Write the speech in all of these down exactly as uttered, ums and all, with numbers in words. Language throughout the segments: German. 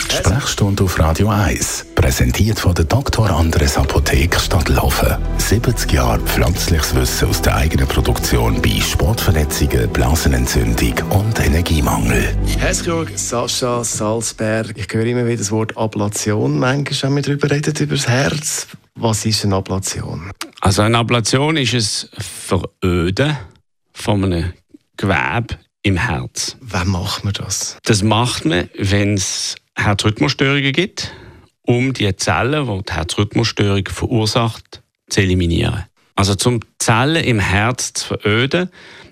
Sprechstunde auf Radio eins. Präsentiert von der Doktor Andres Apotheke Stadtlaufen. siebzig Jahre pflanzliches Wissen aus der eigenen Produktion bei Sportverletzungen, Blasenentzündung und Energiemangel. Herzchirurg Sascha Salzberg. Ich höre immer wieder das Wort Ablation. Manchmal haben wir darüber redet, über das Herz. Was ist eine Ablation? Also eine Ablation ist es Veröden von einem Gewebe im Herz. Wann macht man das? Das macht man, wenn es Herzrhythmusstörungen gibt, um die Zellen, die die Herzrhythmusstörung verursacht, zu eliminieren. Also um die Zellen im Herz zu veröden,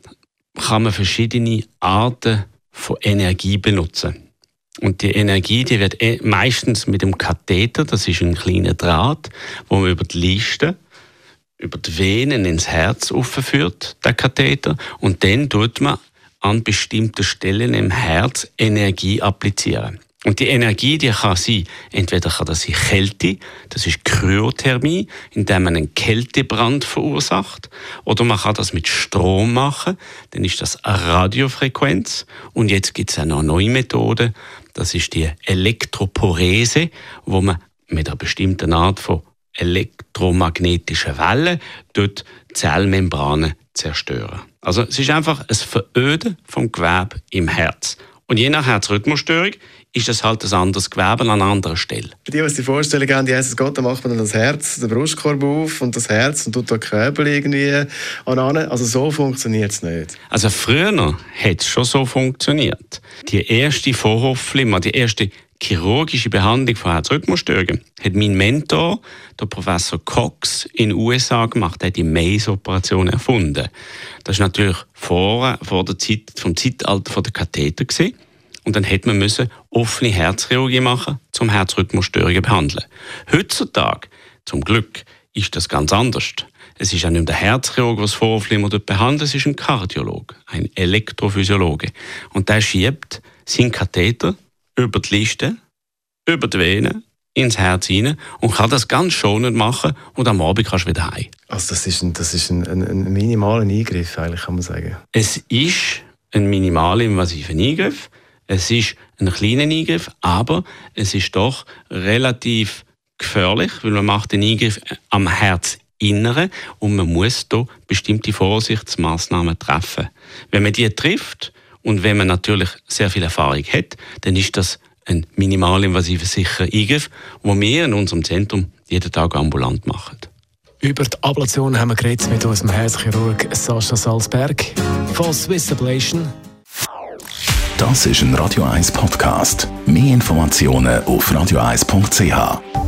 kann man verschiedene Arten von Energie benutzen. Und die Energie, die wird meistens mit dem Katheter, das ist ein kleiner Draht, wo man über die Liste, über die Venen ins Herz aufführt, der Katheter, und dann tut man an bestimmten Stellen im Herz Energie applizieren. Und die Energie, die kann sein, entweder kann das sein Kälte, das ist Kryothermie, indem man einen Kältebrand verursacht, oder man kann das mit Strom machen, dann ist das eine Radiofrequenz. Und jetzt gibt es auch noch eine neue Methode, das ist die Elektroporese, wo man mit einer bestimmten Art von elektromagnetischen Wellen dort Zellmembranen zerstören. Also es ist einfach ein Veröden vom Gewebe im Herz. Und je nach Herzrhythmusstörung ist das halt ein anderes Gewebe an einer anderen Stelle. Für die, die die Vorstellung haben, Jesus Gott, dann macht man dann das Herz, den Brustkorb auf und das Herz und tut da Köbel irgendwie an. Also so funktioniert es nicht. Also früher hat es schon so funktioniert. Die erste Vorhofflimmern, die erste chirurgische Behandlung von Herzrhythmusstörungen hat mein Mentor, der Professor Cox, in den U S A gemacht. Er hat die Mace-Operation erfunden. Das war natürlich vor, vor der Zeit, vom Zeitalter der Katheter gewesen. Und dann hätte man müssen offene Herzchirurgie machen, um Herzrhythmusstörungen zu behandeln. Heutzutage, zum Glück, ist das ganz anders. Es ist auch nicht der Herzchirurg, der das Vorhofflimmern behandelt, es ist ein Kardiologe, ein Elektrophysiologe. Und der schiebt seinen Katheter über die Liste, über die Vene, ins Herz hinein und kann das ganz schonend machen und am Abend kannst du wieder heim. Also das ist ein, das ist ein, ein, ein minimaler Eingriff, eigentlich, kann man sagen. Es ist ein minimal invasiver Eingriff. Es ist ein kleiner Eingriff, aber es ist doch relativ gefährlich, weil man macht den Eingriff am Herzinneren und man muss da bestimmte Vorsichtsmaßnahmen treffen. Wenn man die trifft und wenn man natürlich sehr viel Erfahrung hat, dann ist das ein minimalinvasiver, sicherer Eingriff, den wir in unserem Zentrum jeden Tag ambulant machen. Über die Ablation haben wir geredet mit unserem Herzchirurg Sascha Salzberg von Swiss Ablation. Das ist ein Radio eins Podcast. Mehr Informationen auf radio eins punkt c h.